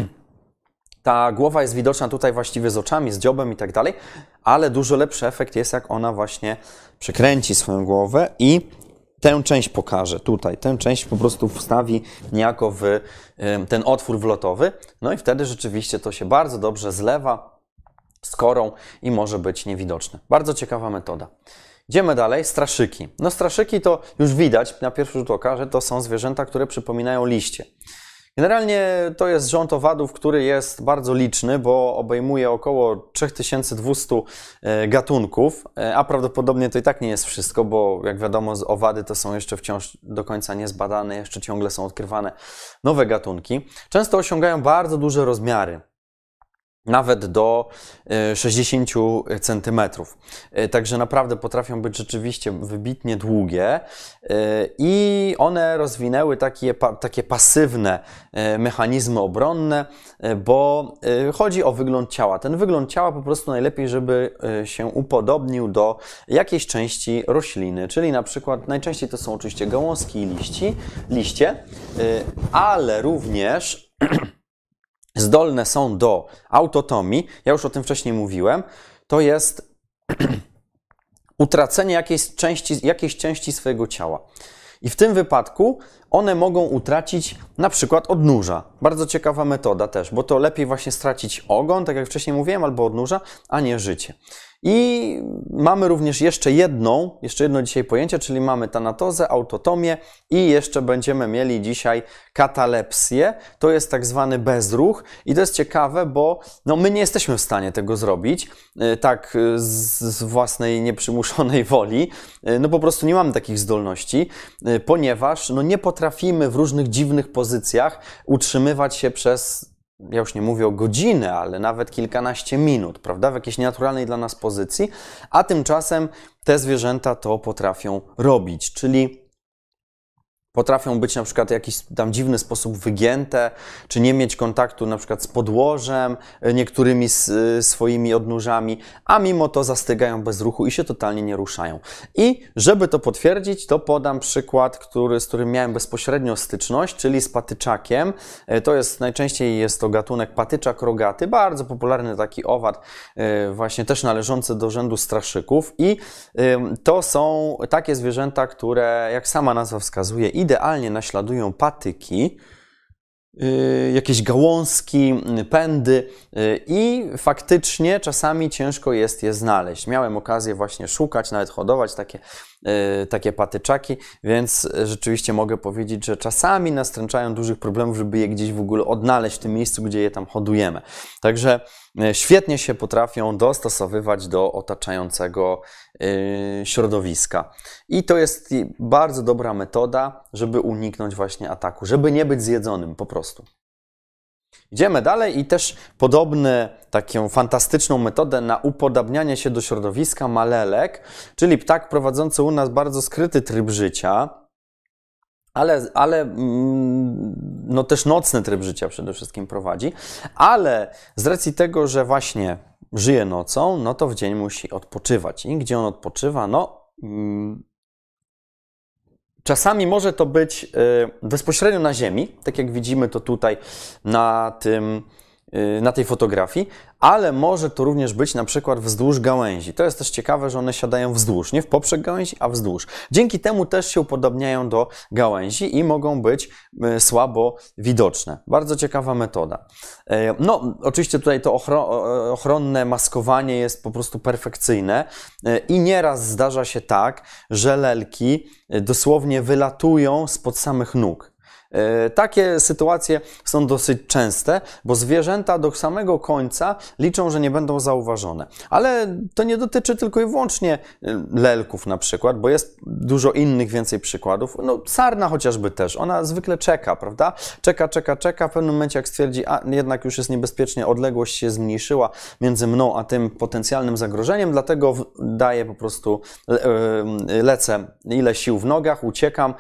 ta głowa jest widoczna tutaj właściwie z oczami, z dziobem i tak dalej, ale dużo lepszy efekt jest, jak ona właśnie przekręci swoją głowę i tę część pokaże tutaj, tę część po prostu wstawi niejako w ten otwór wlotowy, no i wtedy rzeczywiście to się bardzo dobrze zlewa z korą i może być niewidoczne. Bardzo ciekawa metoda. Idziemy dalej. Straszyki. No straszyki to już widać na pierwszy rzut oka, że to są zwierzęta, które przypominają liście. Generalnie to jest rząd owadów, który jest bardzo liczny, bo obejmuje około 3200 gatunków, a prawdopodobnie to i tak nie jest wszystko, bo jak wiadomo owady to są jeszcze wciąż do końca niezbadane, jeszcze ciągle są odkrywane nowe gatunki. Często osiągają bardzo duże rozmiary. Nawet do 60 cm. Także naprawdę potrafią być rzeczywiście wybitnie długie i one rozwinęły takie pasywne mechanizmy obronne, bo chodzi o wygląd ciała. Ten wygląd ciała po prostu najlepiej, żeby się upodobnił do jakiejś części rośliny, czyli na przykład najczęściej to są oczywiście gałązki i liście, ale również zdolne są do autotomii, ja już o tym wcześniej mówiłem, to jest utracenie jakiejś części swojego ciała. I w tym wypadku one mogą utracić na przykład odnóża. Bardzo ciekawa metoda też, bo to lepiej właśnie stracić ogon, tak jak wcześniej mówiłem, albo odnóża, a nie życie. I mamy również jeszcze jedno dzisiaj pojęcie, czyli mamy tanatozę, autotomię i jeszcze będziemy mieli dzisiaj katalepsję. To jest tak zwany bezruch i to jest ciekawe, bo my nie jesteśmy w stanie tego zrobić tak z własnej nieprzymuszonej woli. Po prostu nie mamy takich zdolności, ponieważ nie potrafimy w różnych dziwnych pozycjach utrzymywać się przez ja już nie mówię o godziny, ale nawet kilkanaście minut, prawda, w jakiejś nienaturalnej dla nas pozycji, a tymczasem te zwierzęta to potrafią robić, czyli potrafią być na przykład w jakiś tam dziwny sposób wygięte, czy nie mieć kontaktu na przykład z podłożem, niektórymi swoimi odnóżami, a mimo to zastygają bez ruchu i się totalnie nie ruszają. I żeby to potwierdzić, to podam przykład, z którym miałem bezpośrednio styczność, czyli z patyczakiem. Najczęściej jest to gatunek patyczak rogaty, bardzo popularny taki owad, właśnie też należący do rzędu straszyków i to są takie zwierzęta, które, jak sama nazwa wskazuje, idealnie naśladują patyki, jakieś gałązki, pędy i faktycznie czasami ciężko jest je znaleźć. Miałem okazję właśnie szukać, nawet hodować takie patyczaki, więc rzeczywiście mogę powiedzieć, że czasami nastręczają dużych problemów, żeby je gdzieś w ogóle odnaleźć w tym miejscu, gdzie je tam hodujemy. Także świetnie się potrafią dostosowywać do otaczającego środowiska. I to jest bardzo dobra metoda, żeby uniknąć właśnie ataku, żeby nie być zjedzonym po prostu. Idziemy dalej i też taką fantastyczną metodę na upodabnianie się do środowiska ma lelek, czyli ptak prowadzący u nas bardzo skryty tryb życia, ale no też nocny tryb życia przede wszystkim prowadzi, ale z racji tego, że właśnie żyje nocą, no to w dzień musi odpoczywać. I gdzie on odpoczywa? Czasami może to być bezpośrednio na ziemi, tak jak widzimy to tutaj na tej fotografii, ale może to również być na przykład wzdłuż gałęzi. To jest też ciekawe, że one siadają wzdłuż, nie w poprzek gałęzi, a wzdłuż. Dzięki temu też się upodobniają do gałęzi i mogą być słabo widoczne. Bardzo ciekawa metoda. No, oczywiście tutaj to ochronne maskowanie jest po prostu perfekcyjne i nieraz zdarza się tak, że lelki dosłownie wylatują spod samych nóg. Takie sytuacje są dosyć częste, bo zwierzęta do samego końca liczą, że nie będą zauważone. Ale to nie dotyczy tylko i wyłącznie lelków na przykład, bo jest dużo innych więcej przykładów. No, sarna chociażby też, ona zwykle czeka, prawda? Czeka, w pewnym momencie jak stwierdzi, a jednak już jest niebezpiecznie, odległość się zmniejszyła między mną a tym potencjalnym zagrożeniem, dlatego daję po prostu, lecę ile sił w nogach, uciekam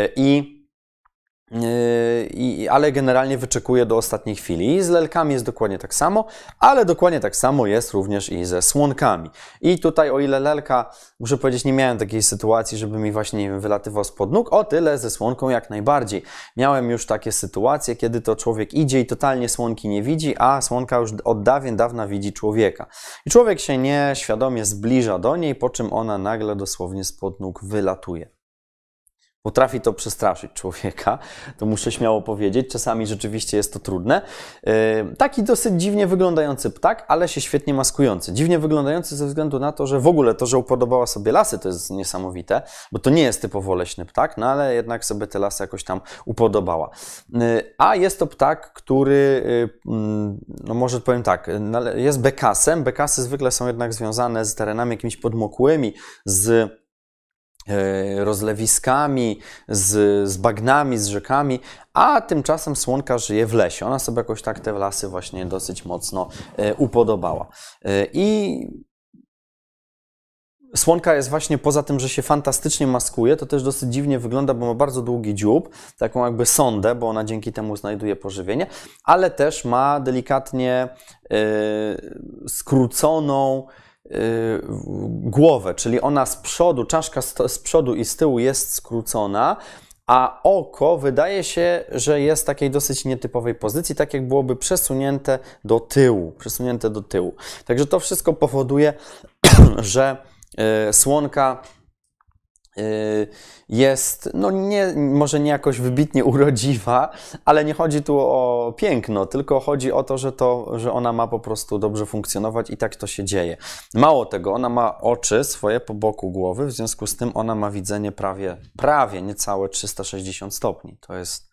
ale generalnie wyczekuję do ostatniej chwili. I z lelkami jest dokładnie tak samo, ale dokładnie tak samo jest również i ze słonkami. I tutaj o ile lelka, muszę powiedzieć, nie miałem takiej sytuacji, żeby mi właśnie, nie wiem, wylatywał spod nóg, o tyle ze słonką jak najbardziej. Miałem już takie sytuacje, kiedy to człowiek idzie i totalnie słonki nie widzi, a słonka już od dawna widzi człowieka. I człowiek się nieświadomie zbliża do niej, po czym ona nagle dosłownie spod nóg wylatuje. Potrafi to przestraszyć człowieka, to muszę śmiało powiedzieć. Czasami rzeczywiście jest to trudne. Taki dosyć dziwnie wyglądający ptak, ale się świetnie maskujący. Dziwnie wyglądający ze względu na to, że w ogóle to, że upodobała sobie lasy, to jest niesamowite, bo to nie jest typowo leśny ptak, no ale jednak sobie te lasy jakoś tam upodobała. A jest to ptak, który, no może powiem tak, jest bekasem. Bekasy zwykle są jednak związane z terenami jakimiś podmokłymi, z rozlewiskami, z bagnami, z rzekami, a tymczasem słonka żyje w lesie. Ona sobie jakoś tak te lasy właśnie dosyć mocno upodobała. I słonka jest właśnie, poza tym, że się fantastycznie maskuje, to też dosyć dziwnie wygląda, bo ma bardzo długi dziób, taką jakby sondę, bo ona dzięki temu znajduje pożywienie, ale też ma delikatnie skróconą głowę, czyli ona z przodu, czaszka z przodu i z tyłu jest skrócona, a oko wydaje się, że jest w takiej dosyć nietypowej pozycji, tak jak byłoby przesunięte do tyłu. Także to wszystko powoduje, że słonka jest, no może nie jakoś wybitnie urodziwa, ale nie chodzi tu o piękno, tylko chodzi o to, że ona ma po prostu dobrze funkcjonować i tak to się dzieje. Mało tego, ona ma oczy swoje po boku głowy, w związku z tym ona ma widzenie prawie niecałe 360 stopni. To jest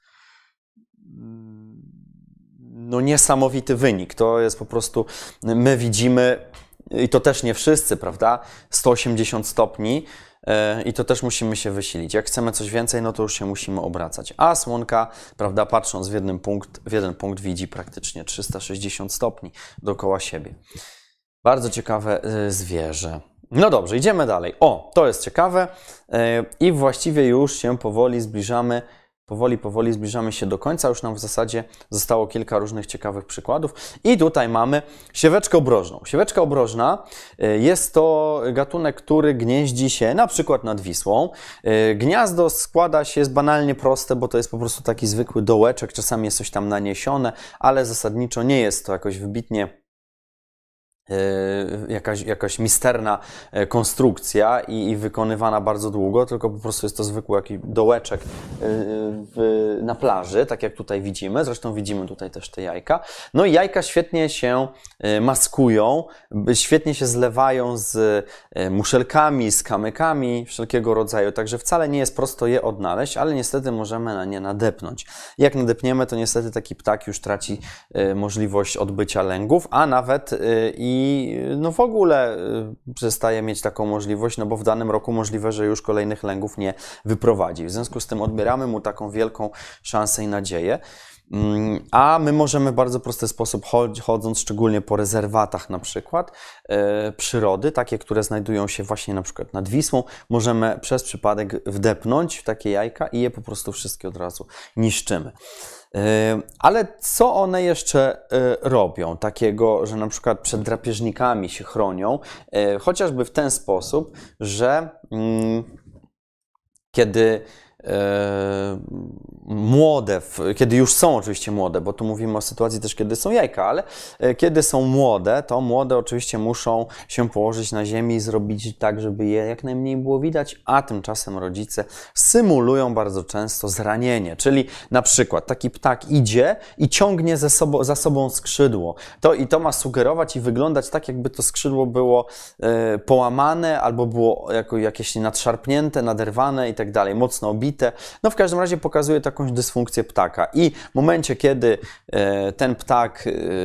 no niesamowity wynik. To jest po prostu, my widzimy, i to też nie wszyscy, prawda, 180 stopni, i to też musimy się wysilić. Jak chcemy coś więcej, no to już się musimy obracać. A słonka, prawda, patrząc w jeden punkt widzi praktycznie 360 stopni dookoła siebie. Bardzo ciekawe zwierzę. No dobrze, idziemy dalej. O, to jest ciekawe i właściwie już się powoli zbliżamy się do końca. Już nam w zasadzie zostało kilka różnych ciekawych przykładów. I tutaj mamy sieweczkę obrożną. Sieweczka obrożna jest to gatunek, który gnieździ się na przykład nad Wisłą. Gniazdo składa się, jest banalnie proste, bo to jest po prostu taki zwykły dołeczek. Czasami jest coś tam naniesione, ale zasadniczo nie jest to jakoś wybitnie jakaś misterna konstrukcja i wykonywana bardzo długo, tylko po prostu jest to zwykły jakiś dołeczek na plaży, tak jak tutaj widzimy. Zresztą widzimy tutaj też te jajka. No i jajka świetnie się maskują, świetnie się zlewają z muszelkami, z kamykami wszelkiego rodzaju, także wcale nie jest prosto je odnaleźć, ale niestety możemy na nie nadepnąć. Jak nadepniemy, to niestety taki ptak już traci możliwość odbycia lęgów, a nawet no w ogóle przestaje mieć taką możliwość, no bo w danym roku możliwe, że już kolejnych lęgów nie wyprowadzi. W związku z tym odbieramy mu taką wielką szansę i nadzieję. A my możemy w bardzo prosty sposób, chodząc szczególnie po rezerwatach na przykład przyrody, takie, które znajdują się właśnie na przykład nad Wisłą, możemy przez przypadek wdepnąć w takie jajka i je po prostu wszystkie od razu niszczymy. Ale co one jeszcze robią takiego, że na przykład przed drapieżnikami się chronią, chociażby w ten sposób, że kiedy młode, kiedy już są oczywiście młode, bo tu mówimy o sytuacji też, kiedy są jajka, ale kiedy są młode, to młode oczywiście muszą się położyć na ziemi i zrobić tak, żeby je jak najmniej było widać, a tymczasem rodzice symulują bardzo często zranienie, czyli na przykład taki ptak idzie i ciągnie za sobą skrzydło. To ma sugerować i wyglądać tak, jakby to skrzydło było połamane albo było jakieś nadszarpnięte, naderwane i tak dalej, mocno obite. No w każdym razie pokazuje jakąś dysfunkcję ptaka i w momencie, kiedy ten ptak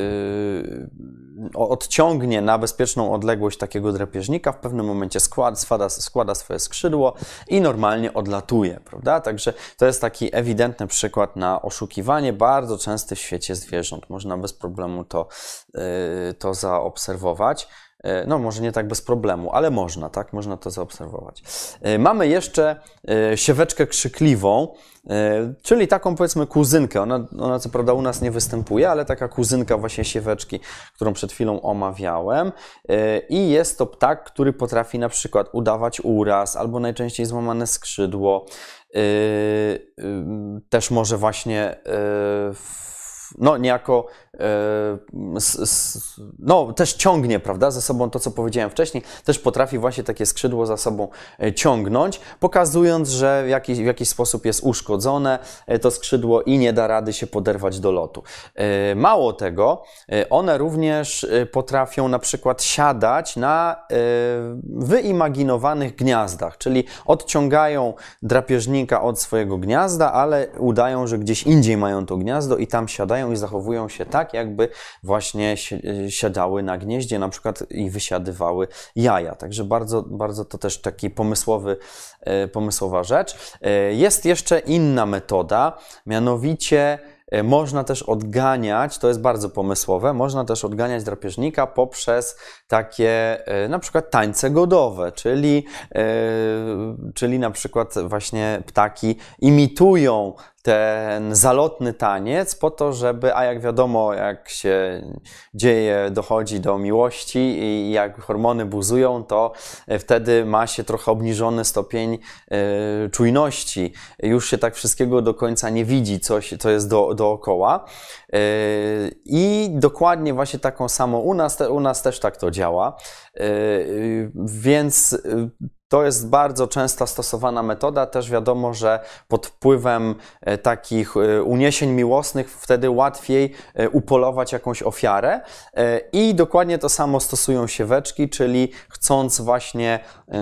odciągnie na bezpieczną odległość takiego drapieżnika, w pewnym momencie składa swoje skrzydło i normalnie odlatuje, prawda? Także to jest taki ewidentny przykład na oszukiwanie, bardzo częsty w świecie zwierząt. Można bez problemu to zaobserwować. No może nie tak bez problemu, ale można, tak? Można to zaobserwować. Mamy jeszcze sieweczkę krzykliwą, czyli taką powiedzmy kuzynkę. Ona co prawda u nas nie występuje, ale taka kuzynka właśnie sieweczki, którą przed chwilą omawiałem. I jest to ptak, który potrafi na przykład udawać uraz albo najczęściej złamane skrzydło. Też może właśnie no niejako no też ciągnie, prawda, ze sobą to, co powiedziałem wcześniej, też potrafi właśnie takie skrzydło za sobą ciągnąć, pokazując, że w jakiś sposób jest uszkodzone to skrzydło i nie da rady się poderwać do lotu. Mało tego, one również potrafią na przykład siadać na wyimaginowanych gniazdach, czyli odciągają drapieżnika od swojego gniazda, ale udają, że gdzieś indziej mają to gniazdo i tam siadają i zachowują się tak, jakby właśnie siadały na gnieździe, na przykład i wysiadywały jaja. Także bardzo, bardzo to też taki pomysłowa rzecz. Jest jeszcze inna metoda, mianowicie można też odganiać, to jest bardzo pomysłowe, można też odganiać drapieżnika poprzez takie na przykład tańce godowe, czyli na przykład właśnie ptaki imitują ten zalotny taniec po to, żeby, a jak wiadomo, jak się dzieje, dochodzi do miłości i jak hormony buzują, to wtedy ma się trochę obniżony stopień czujności. Już się tak wszystkiego do końca nie widzi, co jest dookoła. I dokładnie właśnie taką samą, u nas też tak to działa, więc to jest bardzo często stosowana metoda. Też wiadomo, że pod wpływem takich uniesień miłosnych wtedy łatwiej upolować jakąś ofiarę. I dokładnie to samo stosują sieweczki, czyli chcąc właśnie,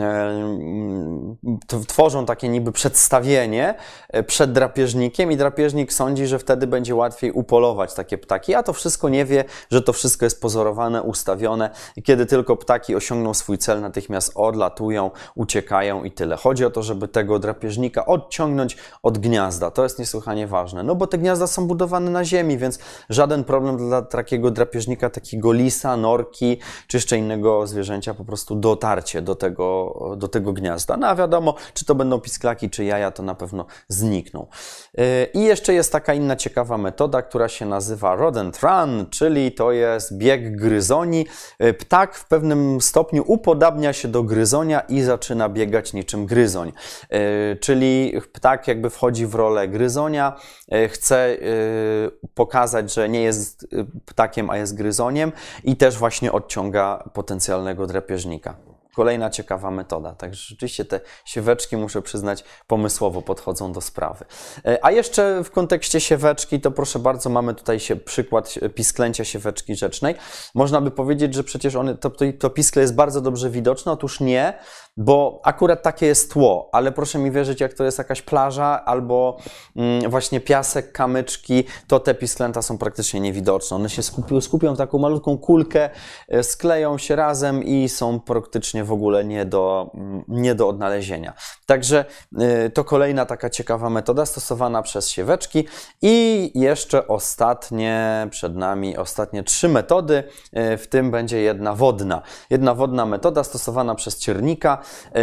tworzą takie niby przedstawienie przed drapieżnikiem i drapieżnik sądzi, że wtedy będzie łatwiej upolować takie ptaki, a to wszystko nie wie, że to wszystko jest pozorowane, ustawione i kiedy tylko ptaki osiągną swój cel, natychmiast odlatują, uciekają i tyle. Chodzi o to, żeby tego drapieżnika odciągnąć od gniazda. To jest niesłychanie ważne, no bo te gniazda są budowane na ziemi, więc żaden problem dla takiego drapieżnika, takiego lisa, norki czy jeszcze innego zwierzęcia, po prostu dotarcie do tego gniazda. No a wiadomo, czy to będą pisklaki, czy jaja, to na pewno znikną. I jeszcze jest taka inna ciekawa metoda, która się nazywa Rod and Run, czyli to jest bieg gryzoni. Ptak w pewnym stopniu upodabnia się do gryzonia i zaczyna biegać niczym gryzoń. Czyli ptak jakby wchodzi w rolę gryzonia, chce pokazać, że nie jest ptakiem, a jest gryzoniem i też właśnie odciąga potencjalnego drapieżnika. Kolejna ciekawa metoda. Także rzeczywiście te sieweczki, muszę przyznać, pomysłowo podchodzą do sprawy. A jeszcze w kontekście sieweczki, to proszę bardzo, mamy tutaj przykład pisklęcia sieweczki rzecznej. Można by powiedzieć, że przecież to piskle jest bardzo dobrze widoczne. Otóż nie, bo akurat takie jest tło, ale proszę mi wierzyć, jak to jest jakaś plaża albo właśnie piasek, kamyczki, to te pisklęta są praktycznie niewidoczne. One się skupią w taką malutką kulkę, skleją się razem i są praktycznie w ogóle nie do odnalezienia. Także to kolejna taka ciekawa metoda stosowana przez sieweczki. I jeszcze przed nami ostatnie 3 metody, w tym będzie jedna wodna. Jedna wodna metoda stosowana przez ciernika.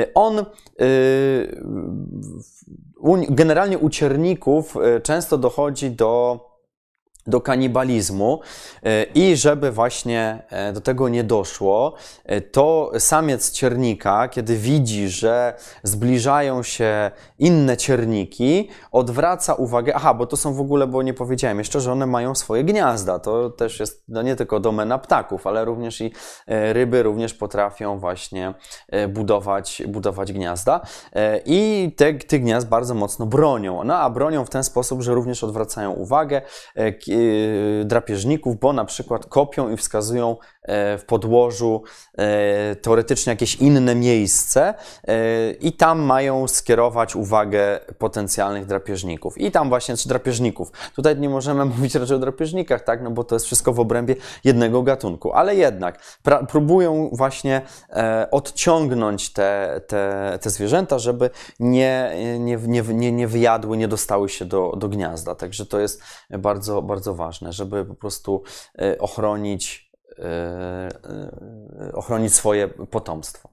Generalnie u cierników często dochodzi do kanibalizmu i żeby właśnie do tego nie doszło, to samiec ciernika, kiedy widzi, że zbliżają się inne cierniki, odwraca uwagę, bo to są w ogóle, bo nie powiedziałem jeszcze, że one mają swoje gniazda, to też jest nie tylko domena ptaków, ale również i ryby również potrafią właśnie budować gniazda i tych gniazd bardzo mocno bronią, no a bronią w ten sposób, że również odwracają uwagę drapieżników, bo na przykład kopią i wskazują w podłożu teoretycznie jakieś inne miejsce i tam mają skierować uwagę potencjalnych drapieżników. I tam właśnie, czy drapieżników. Tutaj nie możemy mówić raczej o drapieżnikach, tak? No bo to jest wszystko w obrębie jednego gatunku, ale jednak próbują właśnie odciągnąć te zwierzęta, żeby nie wyjadły, nie dostały się do gniazda. Także to jest bardzo, bardzo ważne, żeby po prostu ochronić swoje potomstwo.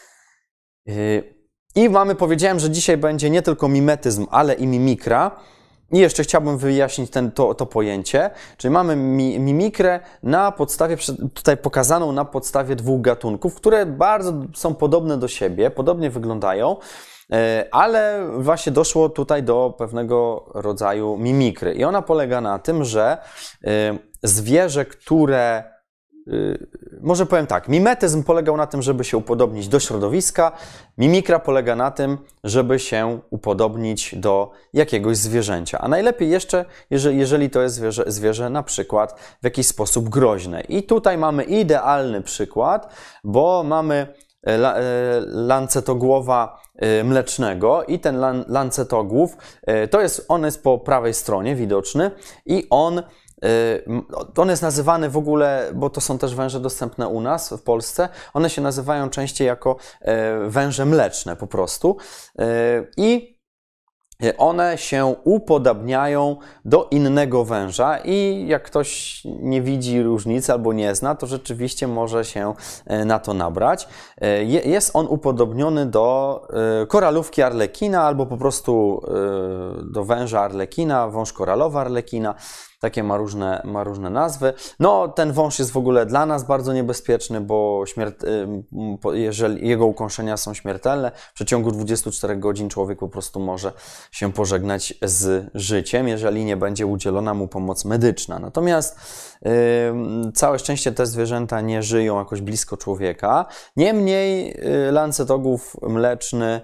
I powiedziałem, że dzisiaj będzie nie tylko mimetyzm, ale i mimikra. I jeszcze chciałbym wyjaśnić to pojęcie, czyli mamy mimikrę na podstawie, tutaj pokazaną na podstawie 2 gatunków, które bardzo są podobne do siebie, podobnie wyglądają, ale właśnie doszło tutaj do pewnego rodzaju mimikry. I ona polega na tym, że zwierzę, które może powiem tak, mimetyzm polegał na tym, żeby się upodobnić do środowiska, mimikra polega na tym, żeby się upodobnić do jakiegoś zwierzęcia. A najlepiej jeszcze, jeżeli to jest zwierzę na przykład w jakiś sposób groźne. I tutaj mamy idealny przykład, bo mamy lancetogłowa mlecznego i ten lancetogłów, on jest po prawej stronie widoczny i on jest nazywany w ogóle, bo to są też węże dostępne u nas w Polsce, one się nazywają częściej jako węże mleczne po prostu i one się upodabniają do innego węża i jak ktoś nie widzi różnicy albo nie zna, to rzeczywiście może się na to nabrać. Jest on upodobniony do koralówki arlekina albo po prostu do węża arlekina, wąż koralowy arlekina. Takie ma różne nazwy. No, ten wąż jest w ogóle dla nas bardzo niebezpieczny, bo jeżeli jego ukąszenia są śmiertelne, w przeciągu 24 godzin człowiek po prostu może się pożegnać z życiem, jeżeli nie będzie udzielona mu pomoc medyczna. Natomiast całe szczęście te zwierzęta nie żyją jakoś blisko człowieka. Niemniej lancetogłów mleczny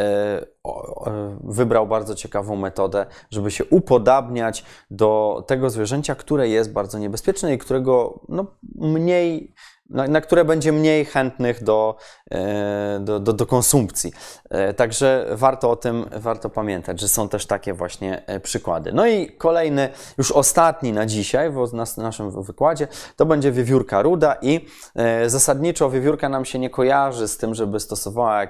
wybrał bardzo ciekawą metodę, żeby się upodabniać do tego zwierzęcia, które jest bardzo niebezpieczne i którego na które będzie mniej chętnych do konsumpcji. Także warto pamiętać, że są też takie właśnie przykłady. No i kolejny, już ostatni na dzisiaj w naszym wykładzie, to będzie wiewiórka ruda i zasadniczo wiewiórka nam się nie kojarzy z tym, żeby stosowała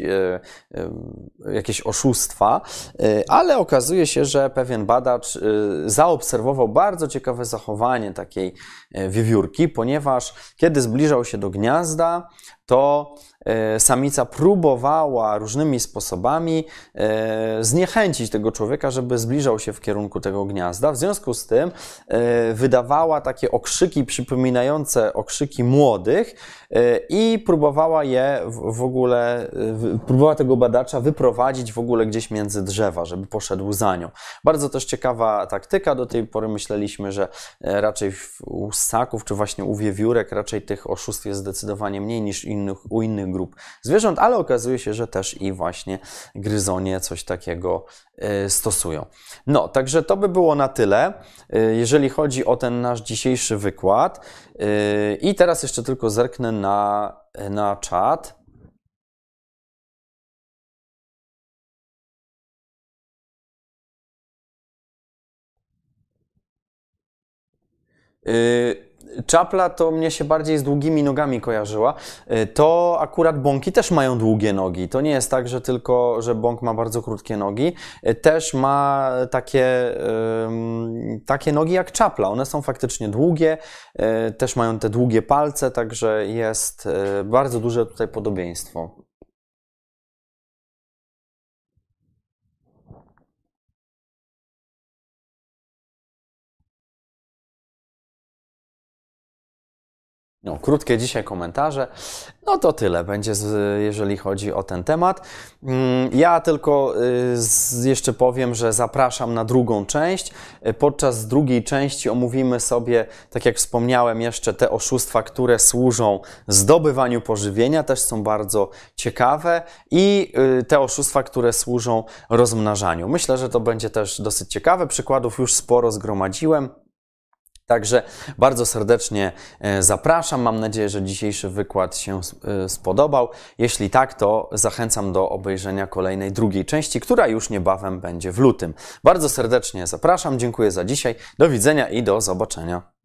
jakieś oszustwa, ale okazuje się, że pewien badacz zaobserwował bardzo ciekawe zachowanie takiej wiewiórki, ponieważ kiedy zbliżał się do gniazda, to samica próbowała różnymi sposobami zniechęcić tego człowieka, żeby zbliżał się w kierunku tego gniazda. W związku z tym wydawała takie okrzyki przypominające okrzyki młodych i próbowała próbowała tego badacza wyprowadzić w ogóle gdzieś między drzewa, żeby poszedł za nią. Bardzo też ciekawa taktyka. Do tej pory myśleliśmy, że raczej u ssaków, czy właśnie u wiewiórek raczej tych oszustw jest zdecydowanie mniej niż u innych grup zwierząt, ale okazuje się, że też i właśnie gryzonie coś takiego stosują. No, także to by było na tyle, jeżeli chodzi o ten nasz dzisiejszy wykład. I teraz jeszcze tylko zerknę na czat. Czapla to mnie się bardziej z długimi nogami kojarzyła. To akurat bąki też mają długie nogi. To nie jest tak, że tylko, że bąk ma bardzo krótkie nogi. Też ma takie nogi jak czapla. One są faktycznie długie, też mają te długie palce, także jest bardzo duże tutaj podobieństwo. No, krótkie dzisiaj komentarze. No to tyle będzie, jeżeli chodzi o ten temat. Ja tylko jeszcze powiem, że zapraszam na drugą część. Podczas drugiej części omówimy sobie, tak jak wspomniałem, jeszcze te oszustwa, które służą zdobywaniu pożywienia, też są bardzo ciekawe, i te oszustwa, które służą rozmnażaniu. Myślę, że to będzie też dosyć ciekawe. Przykładów już sporo zgromadziłem. Także bardzo serdecznie zapraszam. Mam nadzieję, że dzisiejszy wykład się spodobał. Jeśli tak, to zachęcam do obejrzenia kolejnej, drugiej części, która już niebawem będzie w lutym. Bardzo serdecznie zapraszam. Dziękuję za dzisiaj. Do widzenia i do zobaczenia.